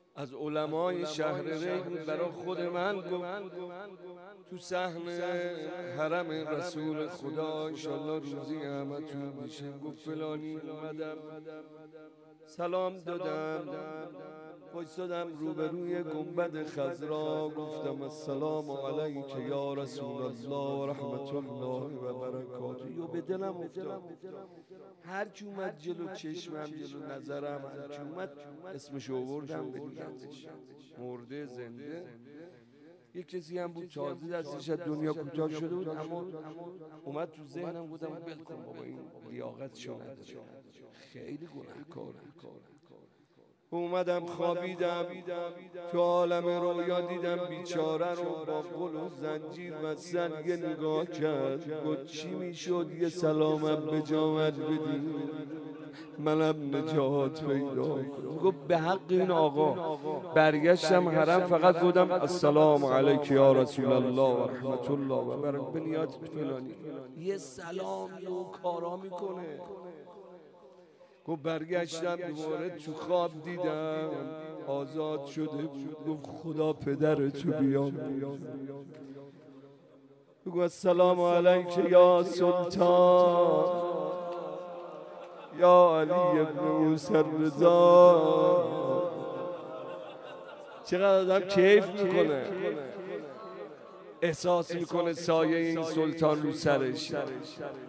از علمای شهر ری بود، برای خود من گفت تو صحن حرم رسول خدا انشالله روزی همتون میشه. گفت فلانی اومدم سلام دادم، وایسادم روبروی گنبد خضرا، گفتم السلام علیک یا رسول الله و رحمت الله و برکاته. یا به دلم افتاد هر کی اومد جلو چشمم، جلو نظرم، هر کی اومد اسمشو آوردم به نیتش، مرده زنده. یک کسی هم بود تازه دستش از دنیا کوتاه شده بود، اما اومد تو ذهنم، بودم ول کن بابا این لیاقتشو نداره، خیلی گناهکاره. اومدم خوابیدم، تو عالم رویا دیدم بیچاره رو با قل و زنجیر و سر یه نگاه کرد. گفت چی میشد یه سلامم به جامت بدی منم نجات پیدا کنم. گفت به حق این آقا. برگشتم حرم، فقط گفتم السلام علیک یا رسول الله و رحمت الله و برکاته به نیات فلانی. یه سلام و کارا میکنه. گفت برگشتم دوباره تو خواب دیدم آزاد شده بود. گفت خدا پدرتو بیام. گفت السلام علیک یا سلطان یا علی ابن موسی الرضا. چقدر آدم کیف میکنه، احساس میکنه سایه این سلطان رو سرش.